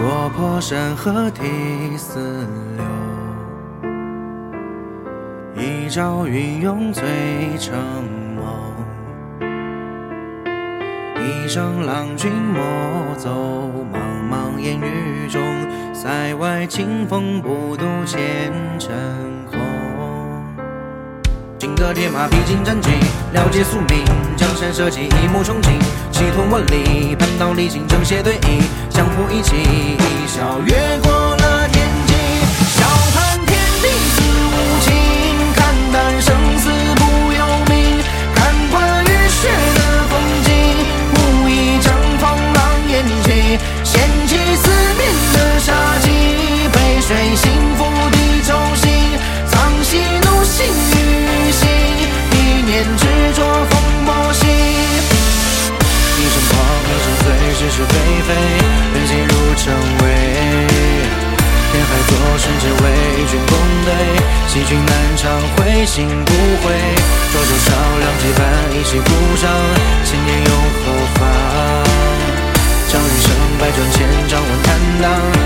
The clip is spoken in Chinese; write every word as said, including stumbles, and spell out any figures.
国破山河第四流，一朝云涌醉成梦，一声郎君莫走，茫茫烟雨中，塞外清风不度前尘空。金戈铁马，披荆斩棘，了解宿命，江山社稷，一目冲劲，气吞万里，攀倒历经，正邪对弈，相互一起，一笑越过了天际，笑谈天地自无情，看淡生死不由命，看惯雨雪的风景，无意绽放狼烟起，掀起四面的杀机，背水幸福地中心，藏喜怒心与心，一念执着风波兮，一声狂，一声醉，是是非非，人心如尘微，天海作世只为君共对，细君难偿会心不悔，浊酒烧两几番，一起鼓掌，千年永何妨，将余生百转千丈问坦荡。